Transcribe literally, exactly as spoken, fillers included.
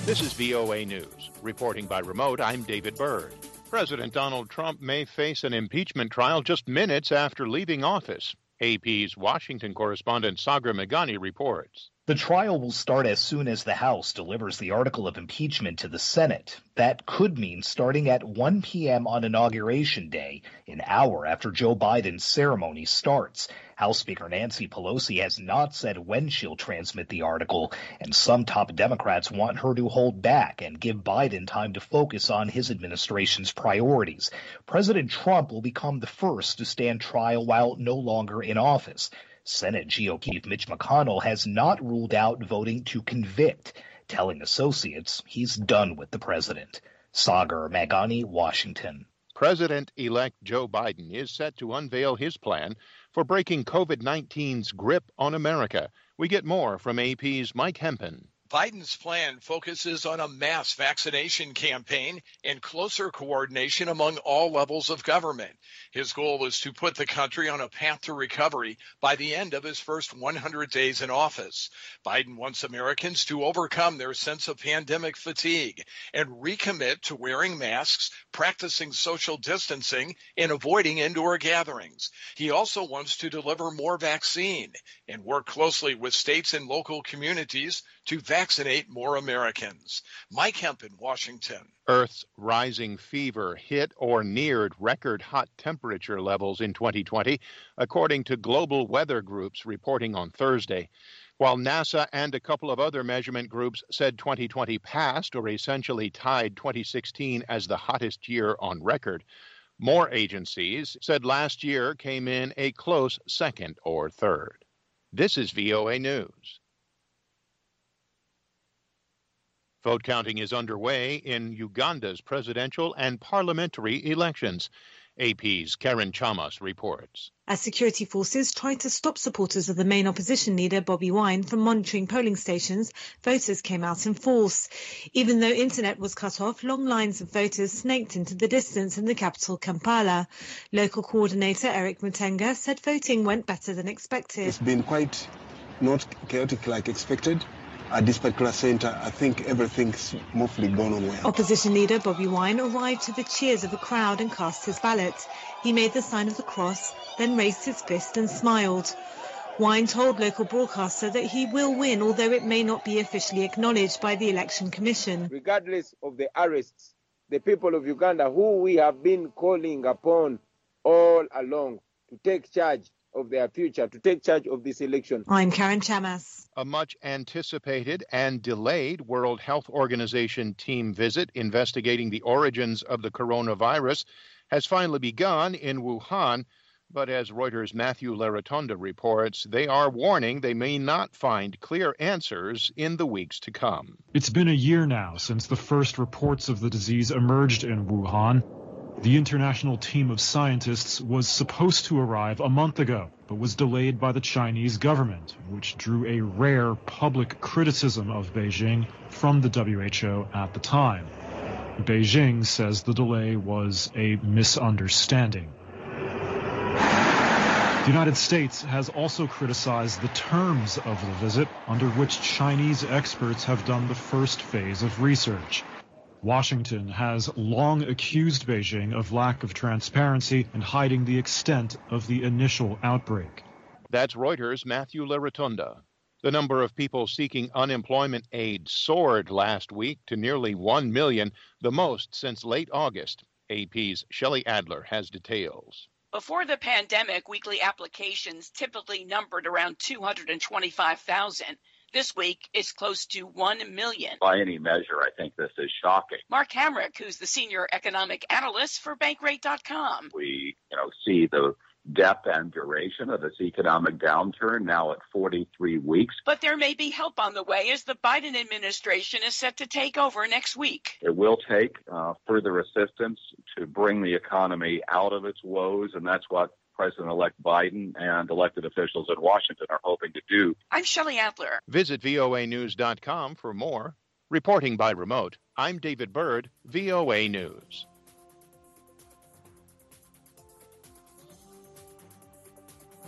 This is V O A News. Reporting by remote, I'm David Byrd. President Donald Trump may face an impeachment trial just minutes after leaving office. A P's Washington correspondent Sagar Meghani reports. The trial will start as soon as the House delivers the article of impeachment to the Senate. That could mean starting at one p.m. on Inauguration Day, an hour after Joe Biden's ceremony starts. House Speaker Nancy Pelosi has not said when she'll transmit the article, and some top Democrats want her to hold back and give Biden time to focus on his administration's priorities. President Trump will become the first to stand trial while no longer in office. Senate G O P Chief Mitch McConnell has not ruled out voting to convict, telling associates he's done with the president. Sagar Meghani, Washington. President-elect Joe Biden is set to unveil his plan for breaking COVID nineteen's grip on America. We get more from A P's Mike Hempen. Biden's plan focuses on a mass vaccination campaign and closer coordination among all levels of government. His goal is to put the country on a path to recovery by the end of his first one hundred days in office. Biden wants Americans to overcome their sense of pandemic fatigue and recommit to wearing masks, practicing social distancing, and avoiding indoor gatherings. He also wants to deliver more vaccine and work closely with states and local communities to vaccinate more Americans. Mike Hempen, Washington. Earth's rising fever hit or neared record hot temperature levels in twenty twenty, according to global weather groups reporting on Thursday. While NASA and a couple of other measurement groups said twenty twenty passed or essentially tied twenty sixteen as the hottest year on record, more agencies said last year came in a close second or third. This is V O A News. Vote counting is underway in Uganda's presidential and parliamentary elections. A P's Karen Chamas reports. As security forces tried to stop supporters of the main opposition leader, Bobi Wine, from monitoring polling stations, voters came out in force. Even though internet was cut off, long lines of voters snaked into the distance in the capital, Kampala. Local coordinator Eric Mutenga said voting went better than expected. It's been quite not chaotic like expected. At this particular centre, I think everything's mostly gone on well. Opposition leader Bobi Wine arrived to the cheers of a crowd and cast his ballot. He made the sign of the cross, then raised his fist and smiled. Wine told local broadcaster that he will win, although it may not be officially acknowledged by the Election Commission. Regardless of the arrests, the people of Uganda, who we have been calling upon all along to take charge of their future, to take charge of this election. I'm Karen Chamas. A much-anticipated and delayed World Health Organization team visit investigating the origins of the coronavirus has finally begun in Wuhan, but as Reuters' Matthew Laratonda reports, they are warning they may not find clear answers in the weeks to come. It's been a year now since the first reports of the disease emerged in Wuhan. The international team of scientists was supposed to arrive a month ago, but was delayed by the Chinese government, which drew a rare public criticism of Beijing from the W H O at the time. Beijing says the delay was a misunderstanding. The United States has also criticized the terms of the visit, under which Chinese experts have done the first phase of research. Washington has long accused Beijing of lack of transparency and hiding the extent of the initial outbreak. That's Reuters' Matthew Laratonda. The number of people seeking unemployment aid soared last week to nearly one million, the most since late August. A P's Shelley Adler has details. Before the pandemic, weekly applications typically numbered around two hundred twenty-five thousand. This week, it's close to one million. By any measure, I think this is shocking. Mark Hamrick, who's the senior economic analyst for Bankrate dot com. We, you know, see the depth and duration of this economic downturn now at forty-three weeks. But there may be help on the way as the Biden administration is set to take over next week. It will take uh, further assistance to bring the economy out of its woes, and that's what President-elect Biden and elected officials in Washington are hoping to do. I'm Shelley Adler. Visit V O A news dot com for more. Reporting by remote, I'm David Byrd, V O A News.